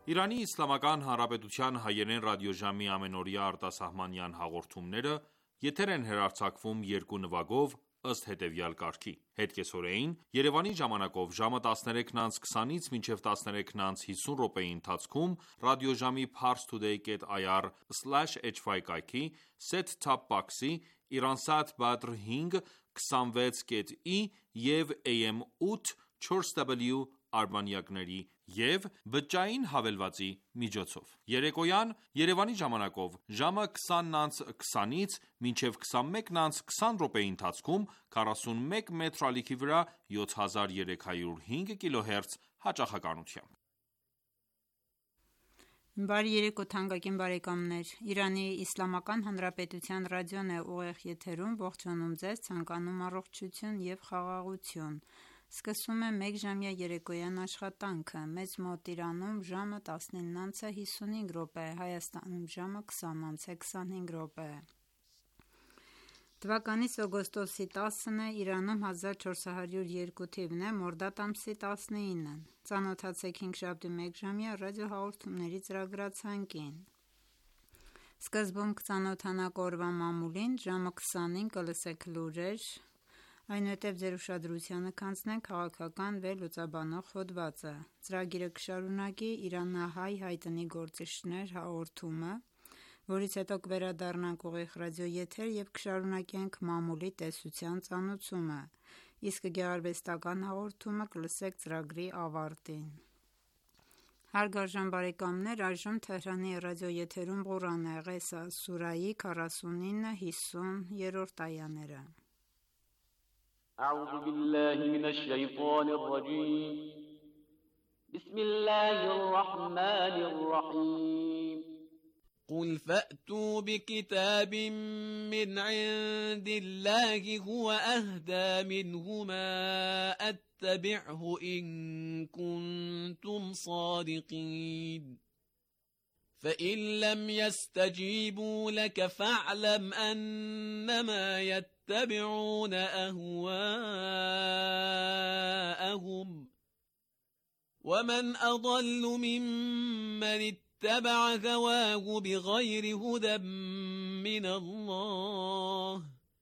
Իրանի Իսլամական Հանրապետության հայերեն ռադիոժամի ամենօրյա արտասահմանյան հաղորդումները եթեր են հեռարձակվում երկու նվագով ըստ հետևյալ կարգի: Հետկեսօրեին Երևանի ժամանակով ժամը 13:20-ից մինչև 13:50 րոպեի ընթացքում ռադիոժամի parstoday.ir/hy կայքի, set-top box-ի, Iransat Badr 5 26.i և AM 8 4W արբանյակների և բջջային հավելվածի միջոցով: Երեկոյան Երևանի ժամանակով ժամը 20:20-ից մինչև 21:20 րոպեի ընթացքում 41 մետր ալիքի վրա 7305 կիլոհերց հաճախականությամբ: Բարի երեկո թանկագին բարեկամներ: Իրանի Իսլամական Հանրապետության ռադիոն է ուղիղ եթերում: Ողջունում ձեզ, ցանկանում առողջություն և խաղաղություն: Սկսվում է մեկժամյա երեկոյան աշխատանքը: Մեծ մոտ Իրանում ժամը 19:55, Հայաստանում ժամը 20:25: Թվականիս օգոստոսի 10-ն է, Իրանում 1402 թիվն է, մորդադ ամսի 19-ն: Ծանոթացեք հինգշաբթի մեկժամյա ռադիոհաղորդումների ծրագրացանկին: Սկզբում կծանոթանաք օրվա մամուլին, ժամը 20-ին կլսեք լուրեր, այնուհետև ձեր ուշադրությանը կանցնենք քաղաքական վերլուծաբանող հոդվածը: Ծրագիրը կշարունակի «Իրանահայ հայտնի գործիչներ» հաղորդումը, որից հետո կվերադառնանք ուղիղ ռադիոեթեր և կշարունակենք մամուլի տեսության ծանոթումը, իսկ գեղարվեստական հաղորդումը կլսեք ծրագրի ավարտին: Հարգարժան բարեկամներ, այժմ Թեհրանի ռադիոեթերում Ղուրան է, Ղեսաս սուրահի 49-50-րդ այաներ: قل فأتوا بكتاب من عند الله هو أهدى منهما أتبعه إن كنتم صادقين فإن لم يستجيبوا لك فاعلم أنما يتبعون أهواءهم ومن أضل ممن اتبع هواه بغير هدى من الله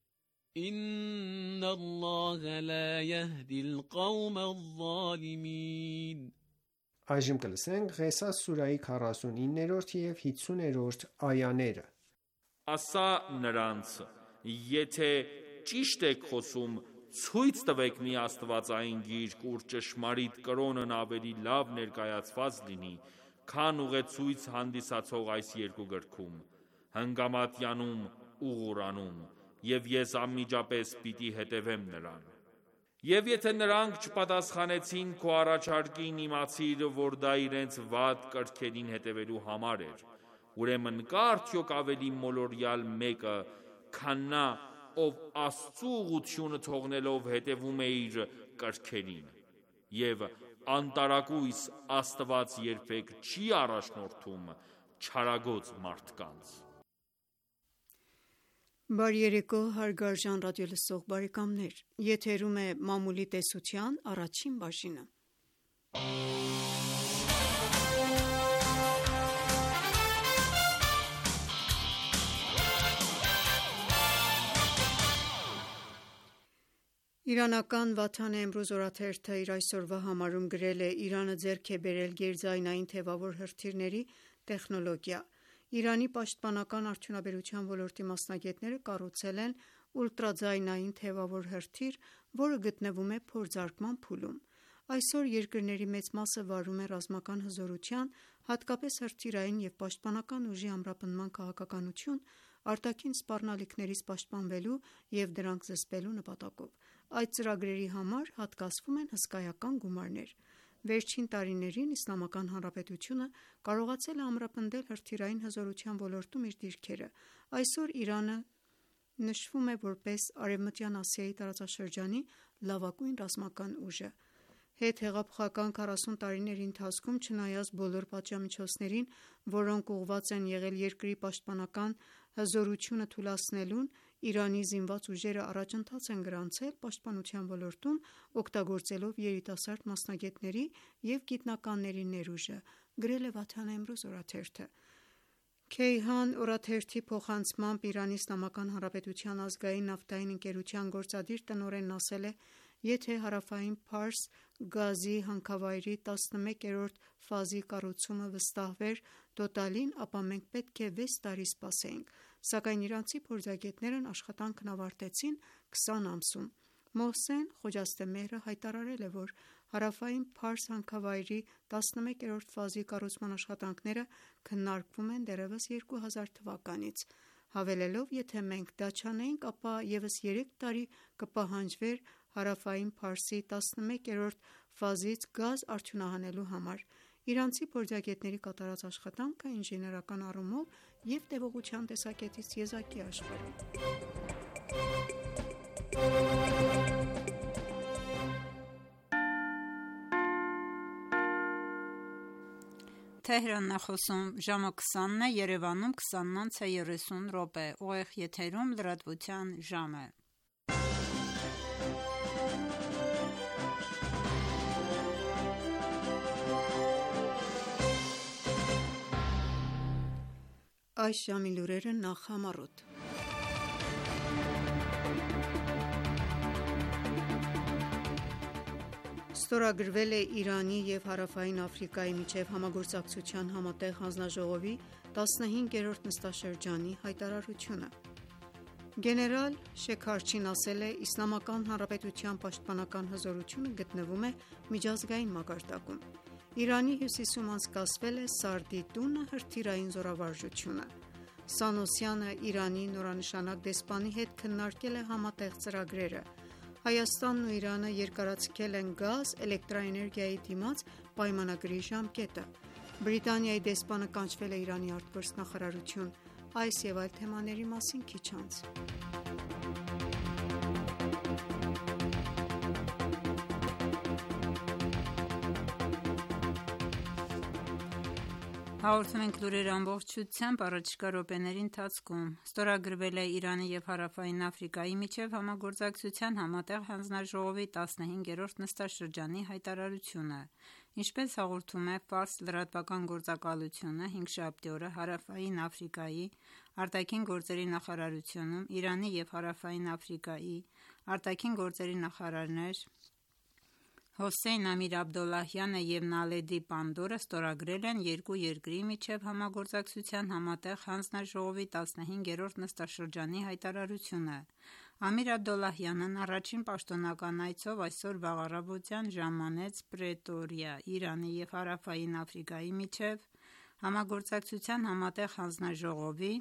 إن الله لا يهدي القوم الظالمين Այժմ կլսենք Ղեսաս սուրահի 49-րդ և 50-րդ այաներ: Ասա նրանց. Եթե ճիշտ եք խոսում, ցույց տվեք մի աստվածային գիրք, ուր ճշմարիտ կրոնն ավելի լավ ներկայացված լինի, քան ուղեցույց հանդիսացող այս երկու գրքում: Հնգամատյանում ու Ղուրանում, և ես անմիջապես պիտի հետևեմ նրան: Եվ եթե նրանք չպատասխանեցին քո առաջարկին, իմացիր, որ դա իրենց վատ կրքերին հետևելու համար էր: Ուրեմն կա՞ արդյոք ավելի մոլորյալ մեկը, քան նա, ով Աստծու ուղղությունը թողնելով հետևում է իր կրքերին: Եվ անտարակույս Աստված երբեք չի առաջնորդում չարագոծ մարդկանց: Բարի երեկո հարգարժան ռադիոլսող բարեկամներ: Եթերում է մամուլի տեսության առաջին բաժինը: Իրանական «Վաթան Էմրուզ» օրաթերթը իր այսօրվա համարում գրել է. «Իրանը ձեռք է բերել գերձայնային թևավոր հրթիռների տեխնոլոգիա: Իրանի պաշտպանական արդյունաբերության ոլորտի մասնագետները կառուցել են ուլտրաձայնային թևավոր հրթիռ, որը գտնվում է փորձարկման փուլում: Այսօր երկրների մեծ մասը վարում է ռազմական հզորության, հատկապես հրթիռային և պաշտպանական ուժի ամրապնդման քաղաքականություն, արտաքին սպառնալիքներից պաշտպանվելու և դրանք զսպելու նպատակով: Այդ ծրագրերի համար հատկացվում են հսկայական գումարներ: Վերջին տարիներին Իսլամական Հանրապետությունը կարողացել է ամրապնդել հրթիռային հզորության ոլորտում իր դիրքերը: Այսօր Իրանը նշվում է որպես Արևմտյան Ասիայի տարածաշրջանի լավագույն ռազմական ուժը: Հետհեղափոխական 40 տարիների ընթացքում, չնայած բոլոր պատժամիջոցներին, որոնք ուղղված են եղել երկրի պաշտպանական հզորությունը թուլացնելուն, Իրանի զինված ուժերը առաջընթաց են գրանցել պաշտպանության ոլորտում, օգտագործելով երիտասարդ մասնագետների և գիտնականների ներուժը, գրել է Վաթան Էմրոզ օրաթերթը։ Քեյհան օրաթերթի փոխանցմամբ Իրանի Իսլամական Հանրապետության ազգային նավթային ընկերության գործադիր տնօրենն ասել է. «Եթե հարավային Փարս գազի հանքավայրի 11-րդ ֆազի կառուցումը վստահվեր Տոտալին, ապա մենք պետք է 6 տարի սպասեինք, սակայն իրանցի փորձագետներն աշխատանքն ավարտեցին 20 ամսում»։ Մոհսեն Խոջաստեմեհրը հայտարարել է, որ հարավային Փարս հանքավայրի 11-րդ ֆազի կառուցման աշխատանքները քննարկվում են դեռևս 2000 թվականից, հավելելով. «Եթե մենք դա չանեինք, ապա ևս 3 տարի կպահանջվեր հարավային Փարսի 11-րդ ֆազից գազ արդյունահանելու համար»։ Իրանցի փորձագետների կատարած աշխատանքը ինժեներական առումով և տևողության տեսակետից եզակի է աշխարհում։ Թեհրանն է խոսում, ժամը 20-ն է, Երևանում 20:30 ուղիղ եթերում լրատվության ժամ է։ Այս ժամի լուրերը նախ համառոտ։ Ստորագրվել է Իրանի և Հարավային Աֆրիկայի միջև համագործակցության համատեղ հանձնաժողովի 15-րդ նստաշրջանի հայտարարությունը։ Գեներալ Շեքարչին ասել է. «Իսլամական Հանրապետության պաշտպանական հզորությունը գտնվում է միջազգային մակարդակում»։ Իրանի հյուսիսում անցկացվել է Սարդի տունը հրթիռային զորավարժությունը։ Սանոսյանը Իրանի նորանշանակ դեսպանի հետ քննարկել է համատեղ ծրագրերը։ Հայաստանն ու Իրանը երկարաձգել են գազ, էլեկտրաէներգիայի դիմաց պայմանագրի ժամկետը։ Բրիտանիայի դեսպանը կանչվել է Իրանի արտգործնախարարություն։ Այս և այլ թեմաների մասին քիչ անց։ Հաղորդում ենք լուրեր ամբողջությամբ առաջիկա րոպեների ընթացքում։ Ստորագրվել է Իրանի և Հարավային Աֆրիկայի միջև համագործակցության համատեղ հանձնաժողովի 15-րդ նստաշրջանի հայտարարությունը։ Ինչպես հաղորդում է Ֆարս լրատվական գործակալությունը, հինգշաբթի օրը Հարավային Աֆրիկայի արտաքին գործերի նախարարությունում Իրանի և Հարավային Աֆրիկայի արտաքին գործերի նախարարներ Հոսեյն Ամիր Աբդոլլահյանը և Նալեդի Պանդորը ստորագրել են երկու երկրի միջև համագործակցության համատեղ հանձնաժողովի 15-րդ նստաշրջանի հայտարարությունը։ Ամիր Աբդոլլահյանն առաջին պաշտոնական այցով այսօր վաղ առավոտյան ժամանեց Պրետորիա՝ Իրանի և Հարավային Աֆրիկայի միջև համագործակցության համատեղ հանձնաժողովի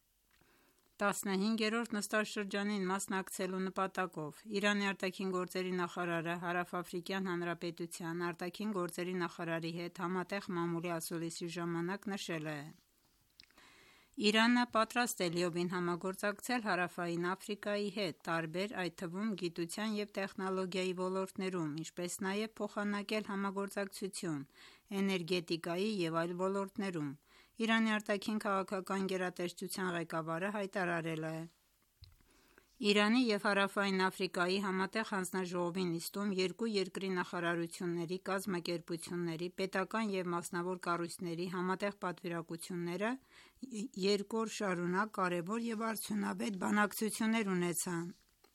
15-րդ նստաշրջանին մասնակցելու նպատակով։ Իրանի արտաքին գործերի նախարարը Հարավաֆրիկյան Հանրապետության արտաքին գործերի նախարարի հետ համատեղ մամուլի ասուլիսի ժամանակ նշել է. «Իրանը պատրաստ է լիովին համագործակցել Հարավային Աֆրիկայի հետ տարբեր, այդ թվում գիտության և տեխնոլոգիայի ոլորտներում, ինչպես նաև փոխանակել համագործակցություն էներգետիկայի և այլ ոլորտներում»։ Իրանի արտաքին քաղաքական գերատեսչության ղեկավարը հայտարարել է. «Իրանի և Հարավային Աֆրիկայի համատեղ հանձնաժողովի նիստում երկու երկրի նախարարությունների, կազմակերպությունների, պետական և մասնավոր կառույցների համատեղ պատվիրակությունները երկու օր շարունակ կարևոր և արդյունավետ բանակցություններ ունեցան,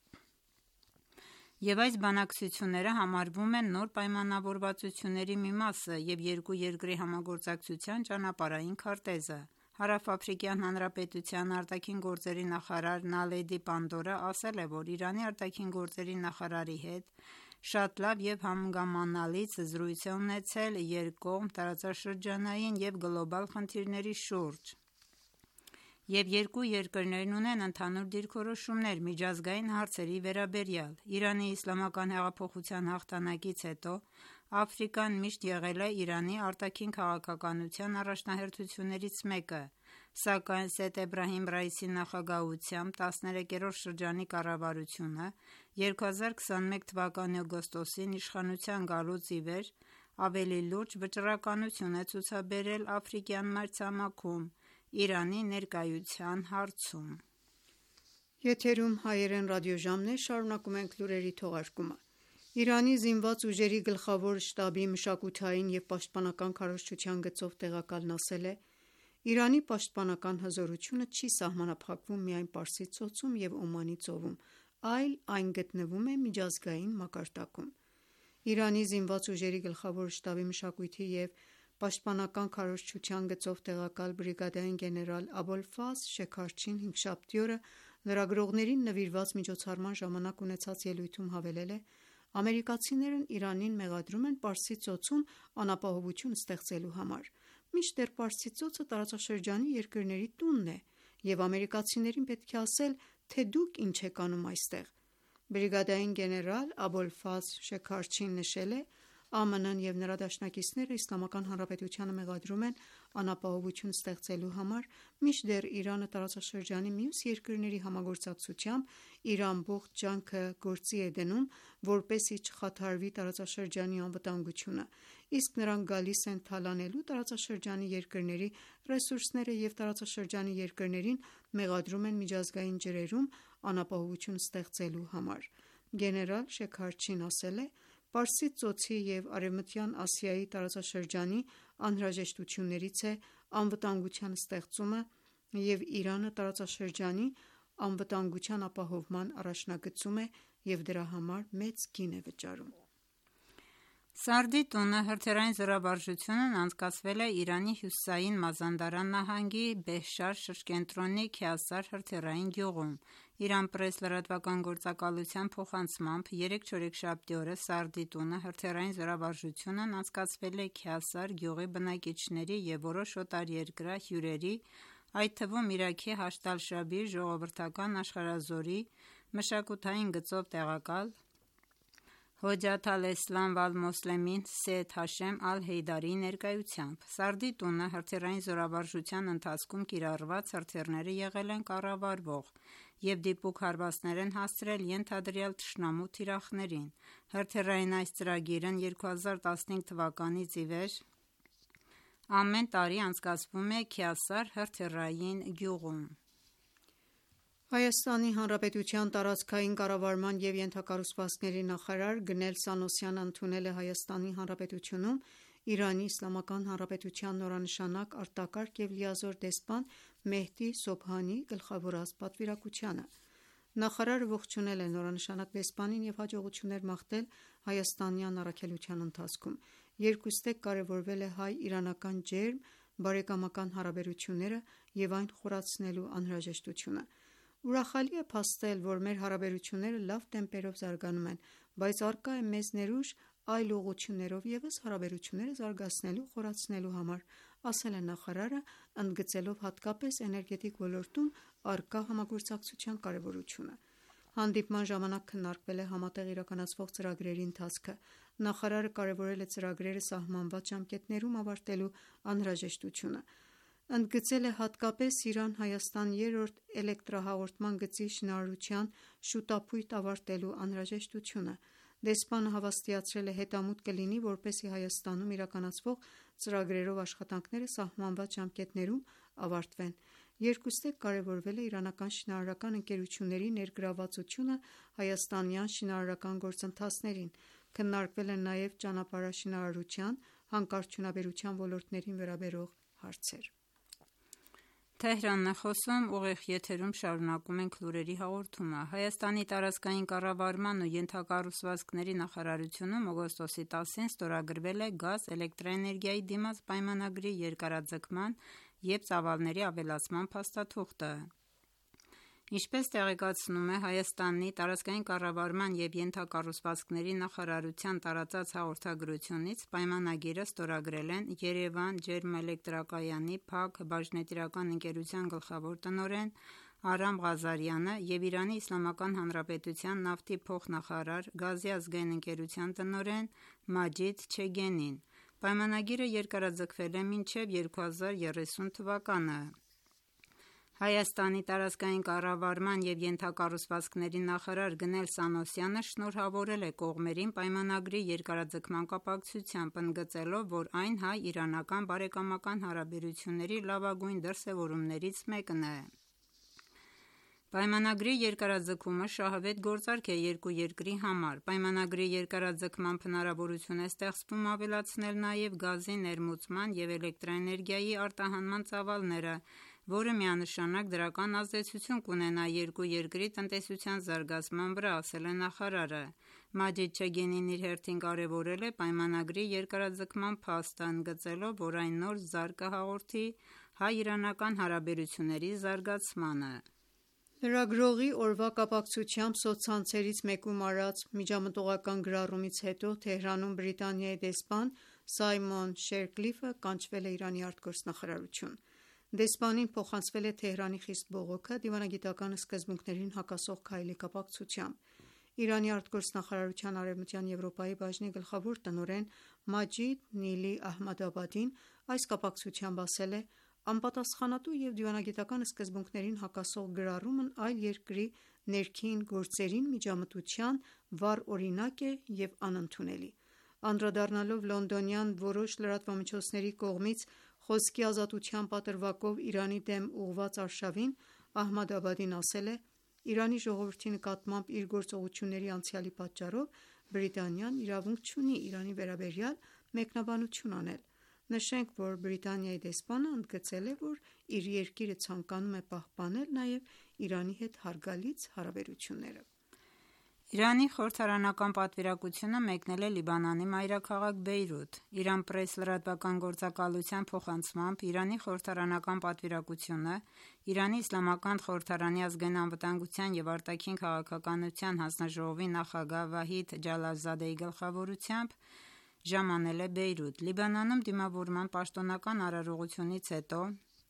և այս բանակցությունները համարվում են նոր պայմանավորվածությունների մի մասը և երկու երկրի համագործակցության ճանապարհային քարտեզը»։ Հարավաֆրիկյան Հանրապետության արտաքին գործերի նախարար Նալեդի Պանդորը ասել է, որ Իրանի արտաքին գործերի նախարարի հետ շատ լավ և հանգամանալից զրույց է ունեցել երկկողմ, տարածաշրջանային և գլոբալ խնդիրների շուրջ, և երկու երկրներն ունեն ընդհանուր դիրքորոշումներ միջազգային հարցերի վերաբերյալ։ Իրանի իսլամական հեղափոխության հաղթանակից հետո Աֆրիկան միշտ եղել է Իրանի արտաքին քաղաքականության առաջնահերթություններից մեկը, սակայն Սեյեդ Էբրահիմ Ռայիսի նախագահությամբ 13-րդ շրջանի կառավարությունը 2021 թվականի օգոստոսին իշխանության գալուց ի վեր ավելի լուրջ վճռականություն է ցուցաբերել աֆրիկյան մայրցամաքում Իրանի ներկայության հարցում։ Եթերում հայերեն ռադիոժամն է, շարունակում ենք լուրերի թողարկումը։ Իրանի զինված ուժերի գլխավոր շտաբի մշակութային և պաշտպանական քարոզչության գծով տեղակալն ասել է. «Իրանի պաշտպանական հզորությունը չի սահմանափակվում միայն Պարսից ծոցում և Օմանի ծովում, այլ այն գտնվում է միջազգային մակարդակում»։ Իրանի զինված ուժերի գլխավոր շտաբի մշակույթի և պաշտպանական քարոզչության գծով տեղակալ բրիգադային գեներալ Աբոլֆազլ Շեքարչին հինգշաբթի օրը լրագրողներին նվիրված միջոցառման ժամանակ ունեցած ելույթում հավելել է. «Ամերիկացիներն Իրանին մեղադրում են Պարսից ծոցում անապահովություն ստեղծելու համար, մինչդեռ Պարսից ծոցը տարածաշրջանի երկրների տունն է, և ամերիկացիներին պետք է ասել, թե դուք ինչ եք անում այստեղ»։ Բրիգադային գեներալ Աբոլֆազլ Շեքարչին նշել է. «ԱՄՆ-ն և նրա դաշնակիցները Իսլամական Հանրապետությանը մեղադրում են անապահովություն ստեղծելու համար, մինչդեռ Իրանը տարածաշրջանի մյուս երկրների համագործակցությամբ իր ամբողջ ջանքը գործի է դնում, որպեսզի չխաթարվի տարածաշրջանի անվտանգությունը, իսկ նրանք գալիս են թալանելու տարածաշրջանի երկրների ռեսուրսները և տարածաշրջանի երկրներին մեղադրում են միջազգային ջրերում անապահովություն ստեղծելու համար»։ Գեներալ Շեքարչին ասել է. «Պարսից ծոցի և Արևմտյան Ասիայի տարածաշրջանի անհրաժեշտություններից է անվտանգության ստեղծումը, և Իրանը տարածաշրջանի անվտանգության ապահովման առաջնագծում է և դրա համար մեծ գին է վճարում»։ Սարդի տունը հրթիռային զորավարժությունն անցկացվել է Իրանի հյուսիսային Մազանդարան նահանգի Բեհշար շրջկենտրոնի Քյասար հրթիռային գյուղում։ Իրանպրես լրատվական գործակալության փոխանցմամբ երեքշաբթի օրը Սարդի տունը հրթիռային զորավարժությունն անցկացվել է Քյասար գյուղի բնակիչների և որոշ օտարերկրյա հյուրերի, այդ թվում Իրաքի Հաշդ ալ-Շաբիր ժողովրդական աշխարհազորի մշակութային գծով տեղակալ Հոջաթ ալ-Էսլամ վալ-Մոսլեմին Սեյեդ Հաշեմ ալ-Հեյդարիի ներկայությամբ։ Սարդի տունը հրթիռային զորավարժության ընթացքում կիրառված հրթիռները եղել են կառավարվող և դիպուկ հարվածներ են հասցրել ենթադրյալ թշնամու թիրախներին։ Հրթիռային այս ծրագիրն 2015 թվականից ի վեր ամեն տարի անցկացվում է Քյասար հրթիռային գյուղում։ Հայաստանի Հանրապետության տարածքային կառավարման և ենթակառուցվածքների նախարար Գնել Սանոսյանը ընդունել է Հայաստանի Հանրապետությունում Իրանի Իսլամական Հանրապետության նորանշանակ արտակարգ և լիազոր դեսպան Մեհդի Սոբհանի գլխավորած պատվիրակությանը։ Նախարարը ողջունել է նորանշանակ դեսպանին և հաջողություններ մաղթել հայաստանյան առաքելության ընթացքում։ Երկուստեք կարևորվել է հայ-իրանական ջերմ բարեկամական հարաբերությունները և այն խորացնելու անհրաժեշտությունը։ Ուրախալի է փաստել, որ մեր հարաբերությունները լավ տեմպերով զարգանում են, բայց առկա է մեծ ներուժ այլ ուղղություններով ևս հարաբերությունները զարգացնելու ու խորացնելու համար, ասել է նախարարը, ընդգծելով հատկապես էներգետիկ ոլորտում առկա համագործակցության կարևորությունը։ Հանդիպման ժամանակ քննարկվել է համատեղ իրականացվող ծրագրերի ընթացքը։ Նախարարը կարևորել է ծրագրերը սահմանված ժամկետներում ավարտելու անհրաժեշտությունը։ Ընդգծել է հատկապես Իրան-Հայաստան երրորդ էլեկտրահաղորդման գծի շինարարության շուտափույթ ավարտելու անհրաժեշտությունը։ Դեսպանը հավաստիացրել է հետամուտ կլինի, որպեսզի Հայաստանում իրականացվող ծրագրերով աշխատանքները սահմանված ժամկետներում ավարտվեն։ Երկուստեք կարևորվել է իրանական շինարարական ընկերությունների ներգրավվածությունը հայաստանյան շինարարական գործընթացներին։ Քննարկվել են նաև ճանապարհաշինարարության, հանքարդյունաբերության ոլորտներին վերաբերող հարցեր։ Հայաստանի տարածքային կառավարման ու ենթակառուցվածքների նախարարությունում օգոստոսի 10-ին ստորագրվել է գազ էլեկտրաէներգիայի դիմաց պայմանագրի երկարաձգման և ծավալների ավելացման փաստաթուղթը։ Ինչպես տեղեկացնում է Հայաստանի տարածքային կառավարման և ենթակառուցվածքների նախարարության տարածած հաղորդագրությունից, պայմանագիրը ստորագրել են Երևան ջերմաէլեկտրակայանի ՓԱԿ բաժնետիրական ընկերության գլխավոր տնօրեն Արամ Ղազարյանը և Իրանի Իսլամական Հանրապետության նավթի փոխնախարար, գազի ազգային ընկերության տնօրեն Մաջիդ Չեգենին։ Պայմանագիրը երկարաձգվել է մինչև 2030 թվականը։ Հայաստանի տարածքային կառավարման և ենթակառուցվածքների նախարար Գնել Սանոսյանը շնորհավորել է կողմերին պայմանագրի երկարաձգման կապակցությամբ, ընդգծելով, որ այն հայ-իրանական բարեկամական հարաբերությունների լավագույն դրսևորումներից մեկն է։ Պայմանագրի երկարաձգումը շահավետ գործարք է երկու երկրի համար։ Պայմանագրի երկարաձգման հնարավորություն է ստեղծվում ավելացնել նաև գազի ներմուծման և էլեկտրաէներգիայի արտահանման ծավալները, որը միանշանակ դրական ազդեցություն կունենա երկու երկրի տնտեսության զարգացման վրա, ասել է նախարարը։ Մաջիդ Չեգենին իր հերթին կարևորել է պայմանագրի երկարաձգման փաստը, ընդգծելով, որ այն նոր զարկ կհաղորդի հայ-իրանական հարաբերությունների զարգացմանը։ Լրագրողի օրվա կապակցությամբ սոցցանցերից մեկում արած միջամտողական գրառումից հետո Թեհրանում Բրիտանիայի դեսպան Սայմոն Շերկլիֆը կանչվել է Իրանի արտգործնախարարություն։ Դեսպանին փոխանցվել է Թեհրանի խիստ բողոքը դիվանագիտական սկզբունքներին հակասող քայլի կապակցությամբ։ Իրանի արտգործնախարարության Արևմտյան Եվրոպայի բաժնի գլխավոր տնօրեն Մաջիդ Նիլի Ահմադաբադին այս կապակցությամբ ասել է. «Անպատասխանատու և դիվանագիտական սկզբունքներին հակասող գրառումն այլ երկրի ներքին գործերին միջամտության վառ օրինակ է և անընդունելի»։ Անդրադառնալով լոնդոնյան որոշ լրատվամիջոցների կողմից խոսքի ազատության պատրվակով Իրանի դեմ ուղղված արշավին, Ահմադաբադին ասել է. «Իրանի ժողովրդի նկատմամբ իր գործողությունների անցյալի պատճառով Բրիտանիան իրավունք չունի Իրանի վերաբերյալ մեկնաբանություն անել»։ Նշենք, որ Բրիտանիայի դեսպանը ընդգծել է, որ իր երկիրը ցանկանում է պահպանել նաև Իրանի հետ հարգալից հարաբերությունները։ Իրանի խորհրդարանական պատվիրակությունը մեկնել է Լիբանանի մայրաքաղաք Բեյրութ։ Իրան պրես լրատվական գործակալության փոխանցմամբ Իրանի խորհրդարանական պատվիրակությունը Իրանի Իսլամական խորհրդարանի ազգային անվտանգության և արտաքին քաղաքականության հանձնաժողովի նախագահ Վահիդ Ջալալզադեի գլխավորությամբ ժամանել է Բեյրութ։ Լիբանանում դիմավորման պաշտոնական արարողությունից հետո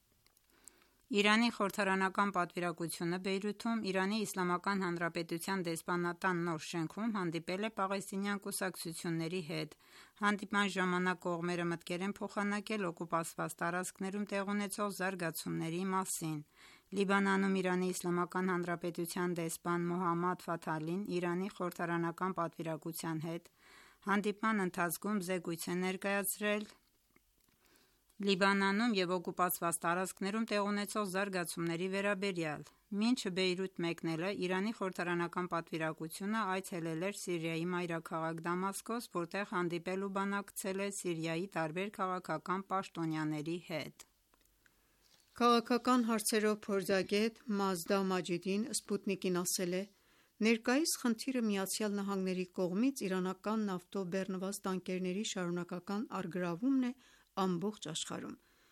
Իրանի խորհրդարանական պատվիրակությունը Բեյրութում Իրանի Իսլամական Հանրապետության դեսպանատան նոր շենքում հանդիպել է պաղեստինյան կուսակցությունների հետ։ Հանդիպման ժամանակ կողմերը մտքեր են փոխանակել օկուպացված տարածքներում տեղի ունեցող զարգացումների մասին։ Լիբանանում Իրանի Իսլամական Հանրապետության դեսպան Մոհամմադ Ֆաթալին Իրանի խորհրդարանական պատվիրակության հետ հանդիպման ընթացքում զեկույց է ներկայացրել Լիբանանում և օկուպացված տարածքներում տեղի ունեցող զարգացումների վերաբերյալ։ Մինչ Բեյրութ մեկնելը Իրանի խորհրդարանական պատվիրակությունը այցելել էր Սիրիայի մայրաքաղաք Դամասկոս, որտեղ հանդիպել ու բանակցել է Սիրիայի տարբեր քաղաքական պաշտոնյաների հետ։ Քաղաքական հարցերով փորձագետ Մազդա Մաջիդին Սպուտնիկին ասել է. «Ներկայիս խնդիրը ԱՄՆ-ի կողմից իրանական նավթով բեռնված տանկերների շարունակական առգրավումն է ամբողջ աշխարհում»։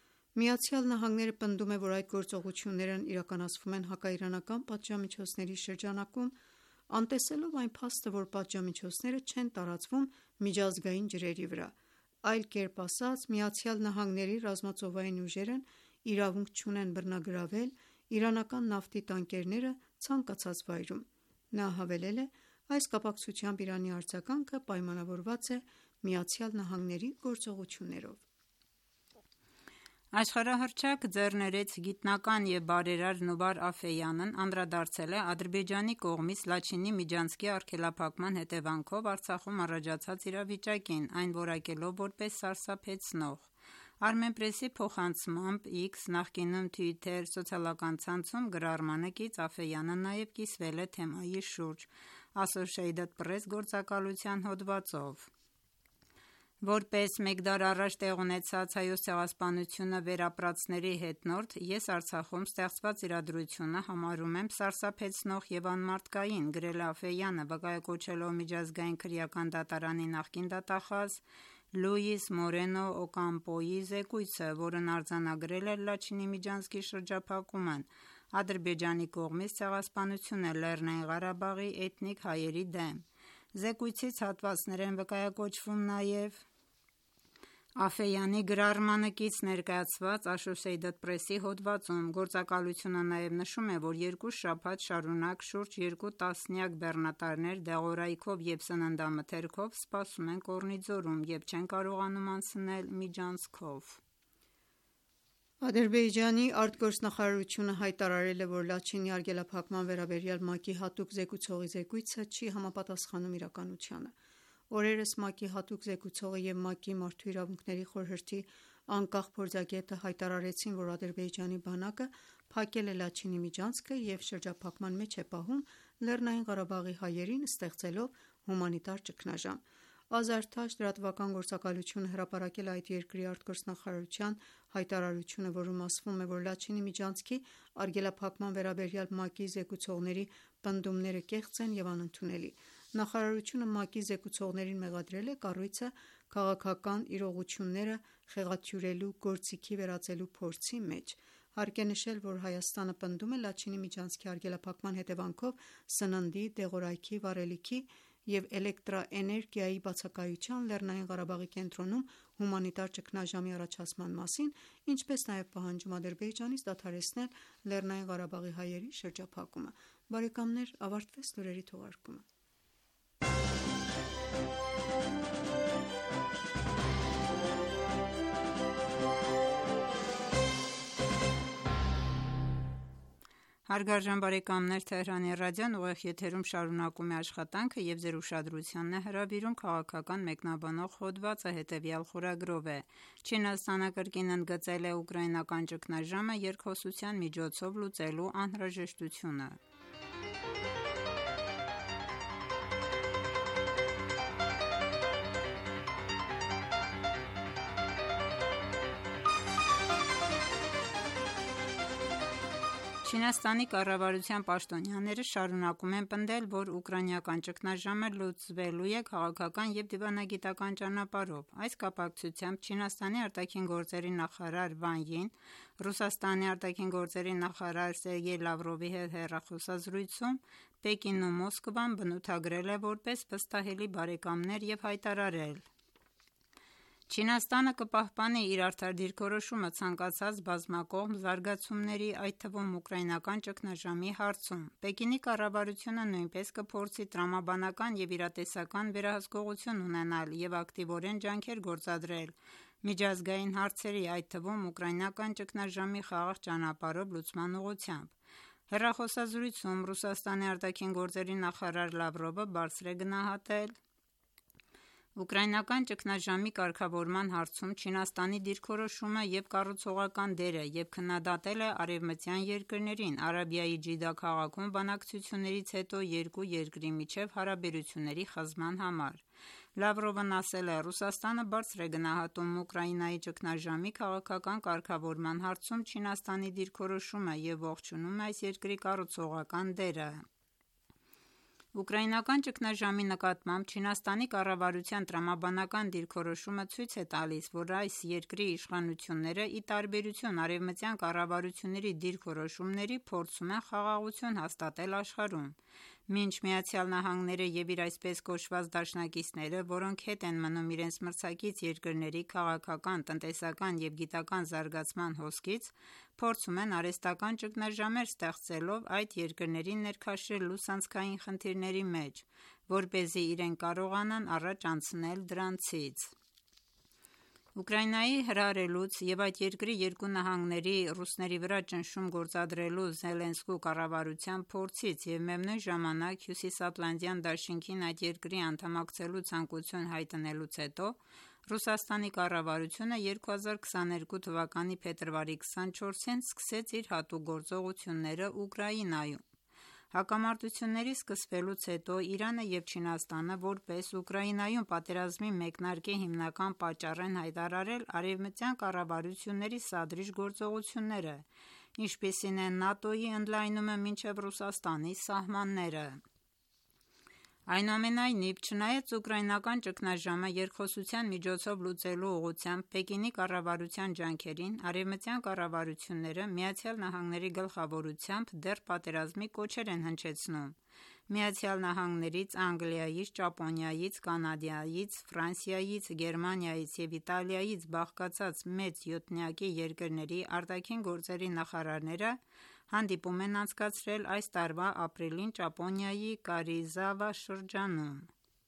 ԱՄՆ-ը պնդում է, որ այդ գործողություններն իրականացվում են հակաիրանական պատժամիջոցների շրջանակում, անտեսելով այն փաստը, որ պատժամիջոցները չեն տարածվում միջազգային ջրերի վրա։ Այլ կերպ ասած, ԱՄՆ-ի ռազմածովային ուժերն իրավունք չունեն բռնագրավել իրանական նավթի տանկերները ցանկացած վայրում։ Նա հավելել է. «Այս կապակցությամբ Իրանի արձագանքը պայմանավորված է ԱՄՆ-ի գործողություններով»։ Աշխարհահռչակ ձեռներեց գիտնական և բարերար Նուբար Աֆեյանն անդրադարձել է Ադրբեջանի կողմից Լաչինի միջանցքի արգելափակման հետևանքով Արցախում առաջացած իրավիճակին, այն որակելով որպես սարսափեցնող։ Armenpress-ի փոխանցմամբ X, նախկինում Twitter սոցիալական ցանցում գրառմանը կից Աֆեյանը նաև կիսվել է թեմայի շուրջ Associated Press գործակալության հոդվածով։ Որպես մեկ դար առաջ տեղ ունեցած Հայոց ցեղասպանությունը վերապրածների հետնորդ, ես Արցախում ստեղծված իրադրությունը համարում եմ սարսափեցնող և անմարդկային, գրել է Աֆեյանը, վկայակոչելով միջազգային քրեական դատարանի նախկին դատախազ Լուիս Մորենո Օկամպոյի զեկույցը, որն արձանագրել էր Լաչինի միջանցքի շրջափակումն Ադրբեջանի կողմից ցեղասպանություն է Լեռնային Ղարաբաղի էթնիկ հայերի դեմ։ Զեկույցից հատվածներ են վկայակոչվում նաև Աֆեյանի գրառմանը կից ներկայացված Associated Press-ի հոդվածում։ Գործակալությունը նաև նշում է, որ 2 շաբաթ շարունակ շուրջ 2 տասնյակ բեռնատարներ դեղորայքով և սննդամթերքով սպասում են Կորնիձորում և չեն կարողանում անցնել միջանցքով։ Ադրբեջանի արտգործնախարարությունը հայտարարել է, որ Լաչինի արգելափակման վերաբերյալ ՄԱԿ-ի հատուկ զեկուցողի զեկույցը չի համապատասխանում իրականությանը։ Օրերս ՄԱԿ-ի հատուկ զեկուցողը և ՄԱԿ-ի Մարդու իրավունքների խորհրդի Անկախ փորձագետը հայտարարեցին, որ Ադրբեջանի բանակը փակել է Լաչինի միջանցքը և շրջափակման մեջ է պահում Լեռնային Ղարաբաղի հայերին, ստեղծելով հումանիտար ճգնաժամ։ Ազարթաշ լրատվական գործակալությունը հրապարակել է այդ երկրի արտգործնախարարության հայտարարությունը, որում ասվում է, որ Լաչինի միջանցքի արգելափակման վերաբերյալ ՄԱԿ-ի զեկուցողների պնդումները կեղծ են և անընդունելի։ Նախարարությունը ՄԱԿ-ի զեկուցողներին մեղադրել է կառույցը քաղաքական իրողությունները խեղաթյուրելու գործիքի վերածելու փորձի մեջ։ Հարկ է նշել, որ Հայաստանը պնդում է Լաչինի միջանցքի արգելափակման հետևանքով սննդի, դեղորայքի, վառելիքի և էլեկտրաէներգիայի բացակայության Լեռնային Ղարաբաղի կենտրոնում հումանիտար ճգնաժամի առաջացման մասին, ինչպես նաև պահանջում Ադրբեջանից դադարեցնել Լեռնային Ղարաբաղի հայերի շրջափակումը։ Բարեկամներ, ավարտվեց լուրերի թողարկումը։ Հարգարժան բարեկամներ, Թեհրանի ռադիոն ուղիղ եթերում շարունակում է աշխատանքը և ձեր ուշադրությանն է հրավիրում քաղաքական մեկնաբանող հոդվածը, հետևյալ խորագրով է. Չինաստանը կրկին ընդգծել է ուկրաինական ճգնաժամը երկխոսության միջոցով լուծելու անհրաժեշտությունը։ Չինաստանի կառավարության պաշտոնյաները շարունակում են պնդել, որ ուկրաինական ճգնաժամը լուծվելու է քաղաքական և դիվանագիտական ճանապարհով։ Այս կապակցությամբ Չինաստանի արտաքին գործերի նախարար Վան Յին Ռուսաստանի արտաքին գործերի նախարար Սերգեյ Լավրովի հետ հեռախոսազրույցում Պեկինն ու Մոսկվան բնութագրել է որպես վստահելի բարեկամներ և հայտարարել. Չինաստանը կպահպանի իր արդար դիրքորոշումը ցանկացած բազմակողմ զարգացումների, այդ թվում ուկրաինական ճգնաժամի հարցում։ Պեկինի կառավարությունը նույնպես կփորձի տրամաբանական և իրատեսական վերահսկողություն ունենալ և ակտիվորեն ջանքեր գործադրել միջազգային հարցերի, այդ թվում ուկրաինական ճգնաժամի խաղաղ ճանապարհով լուծման ուղղությամբ։ Հեռախոսազրույցում Ռուսաստանի արտաքին գործերի նախարար Լավրովը բարձր է գնահատել ուկրաինական ճգնաժամի կարգավորման հարցում Չինաստանի դիրքորոշումը և կառուցողական դերը և քննադատել է արևմտյան երկրներին Արաբիայի Ջիդա քաղաքում բանակցություններից հետո երկու երկրի միջև հարաբերությունների խզման համար։ Լավրովն ասել է. Ռուսաստանը բարձր է գնահատում Ուկրաինայի ճգնաժամի քաղաքական կարգավորման հարցում Չինաստանի դիրքորոշումը և ողջունում է այս երկրի կառուցողական դերը։ Ուկրաինական ճգնաժամի նկատմամբ Չինաստանի կառավարության տրամաբանական դիրքորոշումը ցույց է տալիս, որ այս երկրի իշխանությունները, ի տարբերություն արևմտյան կառավարությունների դիրքորոշումների, փորձում են խաղաղություն հաստատել աշխարհում։ Մինչ ԱՄՆ-ը և իր այսպես կոչված դաշնակիցները, որոնք հետ են մնում իրենց մրցակից երկրների քաղաքական, տնտեսական և գիտական զարգացման հոսքից, փորձում են արհեստական ճգնաժամեր ստեղծելով այդ երկրներին ներքաշել լուսանցքային խնդիրների մեջ, որպեսզի իրենք կարողանան առաջ անցնել դրանցից։ Ուկրաինայի հրահրելուց և այդ երկրի երկու նահանգների ռուսների վրա ճնշում գործադրելու Զելենսկու կառավարության փորձից և միևնույն ժամանակ Հյուսիսատլանտյան դաշինքին այդ երկրի անդամակցելու ցանկություն հայտնելուց հետո Ռուսաստանի կառավարությունը 2022 թվականի փետրվարի 24-ին սկսեց իր հատուկ գործողությունները Ուկրաինայում։ Հակամարտությունների սկսվելուց հետո Իրանը և Չինաստանը որպես Ուկրաինայում պատերազմի մեկնարկի հիմնական պատճառ են հայտարարել արևմտյան կառավարությունների սադրիչ գործողությունները, ինչպիսին են ՆԱՏՕ-ի ընդլայնումը մինչև Ռուսաստանի սահմանները։ Այնուամենայնիվ, չնայած ուկրաինական ճգնաժամը երկխոսության միջոցով լուծելու ուղղությամբ Պեկինի կառավարության ջանքերին, արևմտյան կառավարությունները ԱՄՆ-ի գլխավորությամբ դեռ պատերազմի կոչեր են հնչեցնում։ ԱՄՆ-ից, Անգլիայից, Ճապոնիայից, Կանադայից, Ֆրանսիայից, Գերմանիայից և Իտալիայից բաղկացած մեծ յոթնյակի երկրների արտաքին գործերի նախարարները հանդիպում են անցկացրել այս տարվա ապրիլին Ճապոնիայի Կարիզավա շրջանում։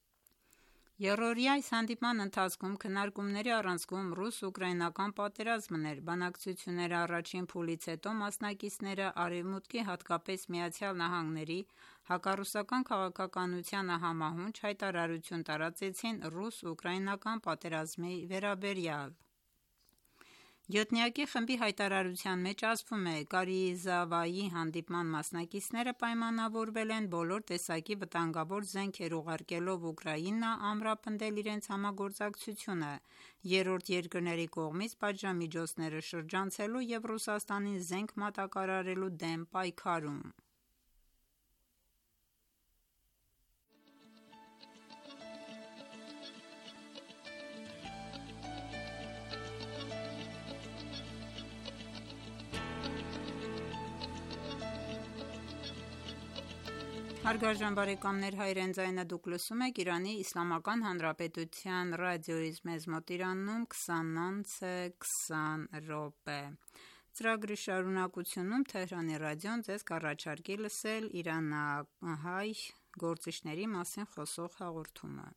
Եռօրյա այս հանդիպման ընթացքում քննարկումների առանցքում ռուս-ուկրաինական պատերազմն էր։ Բանակցությունների առաջին փուլից հետո մասնակիցները Արևմուտքի, հատկապես ԱՄՆ-ի հակառուսական քաղաքականությանը համահունչ հայտարարություն տարածեցին ռուս-ուկրաինական պատերազմի վերաբերյալ։ Յոթնյակի խմբի հայտարարության մեջ ասվում է. Կարիզավայի հանդիպման մասնակիցները պայմանավորվել են բոլոր տեսակի վտանգավոր զենքեր ուղարկելով Ուկրաինա ամրապնդել իրենց համագործակցությունը երրորդ երկրների կողմից պատժամիջոցները շրջանցելու և Ռուսաստանին զենք մատակարարելու դեմ պայքարում։ Հարգարժան բարեկամներ, Հայրեն ձայնը դուք լսում եք Իրանի Իսլամական Հանրապետության ռադիոյից, մեզ մոտ Իրանում 20:20 Ծրագրի շարունակությունում Թեհրանի ռադիոն ձեզ կառաջարկի լսել իրանահայ գործիչների մասին խոսող հաղորդումը։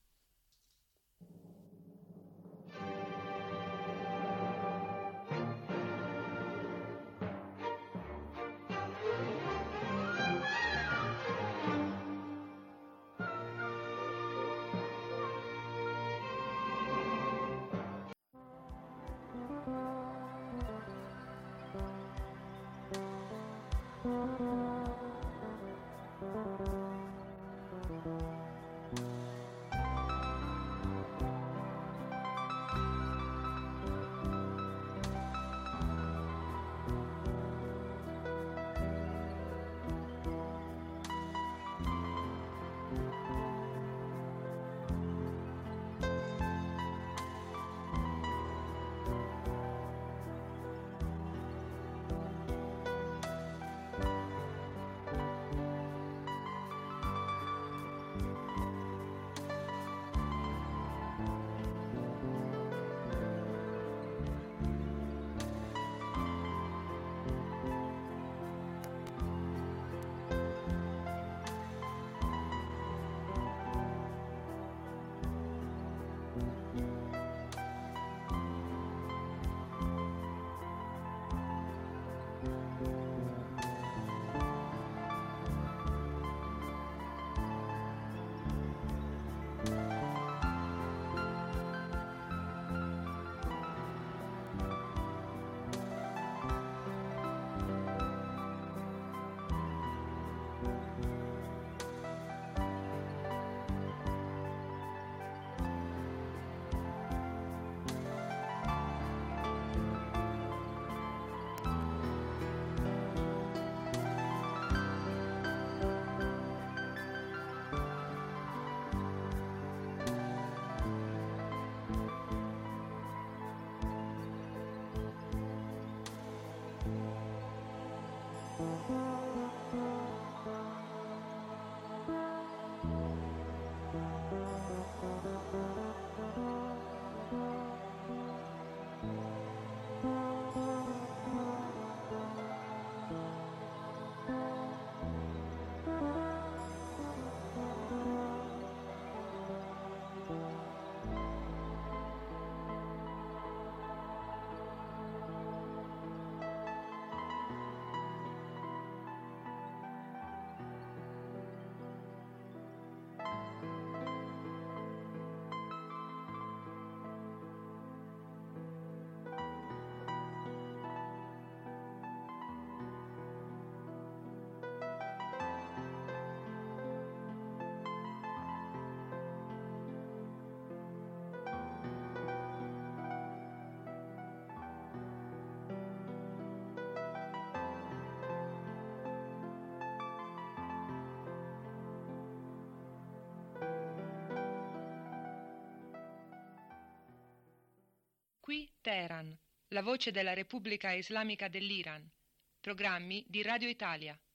Qui Teheran, la voce della Repubblica Islamica dell'Iran. Programmi di Radio Italia.